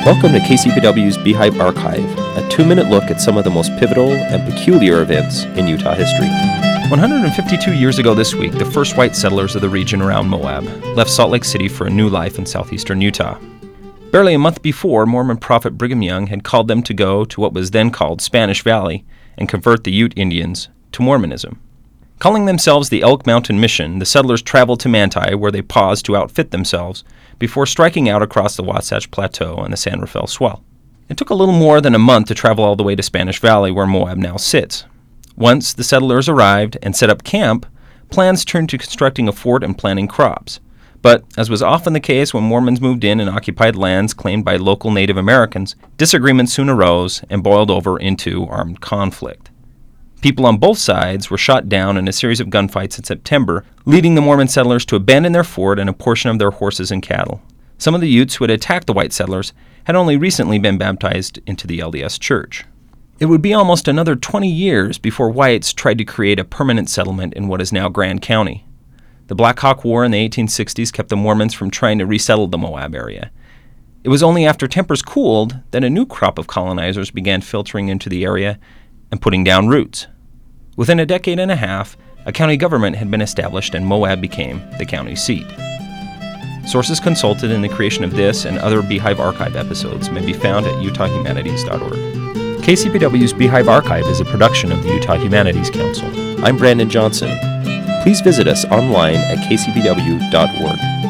Welcome to KCBW's Beehive Archive, a 2-minute look at some of the most pivotal and peculiar events in Utah history. 152 years ago this week, the first white settlers of the region around Moab left Salt Lake City for a new life in southeastern Utah. Barely a month before, Mormon prophet Brigham Young had called them to go to what was then called Spanish Valley and convert the Ute Indians to Mormonism. Calling themselves the Elk Mountain Mission, the settlers traveled to Manti, where they paused to outfit themselves before striking out across the Wasatch Plateau and the San Rafael Swell. It took a little more than a month to travel all the way to Spanish Valley, where Moab now sits. Once the settlers arrived and set up camp, plans turned to constructing a fort and planting crops. But, as was often the case when Mormons moved in and occupied lands claimed by local Native Americans, disagreements soon arose and boiled over into armed conflict. People on both sides were shot down in a series of gunfights in September, leading the Mormon settlers to abandon their fort and a portion of their horses and cattle. Some of the Utes who had attacked the white settlers had only recently been baptized into the LDS Church. It would be almost another 20 years before whites tried to create a permanent settlement in what is now Grand County. The Black Hawk War in the 1860s kept the Mormons from trying to resettle the Moab area. It was only after tempers cooled that a new crop of colonizers began filtering into the area and putting down roots. Within a decade and a half, a county government had been established and Moab became the county seat. Sources consulted in the creation of this and other Beehive Archive episodes may be found at utahhumanities.org. KCBW's Beehive Archive is a production of the Utah Humanities Council. I'm Brandon Johnson. Please visit us online at kcbw.org.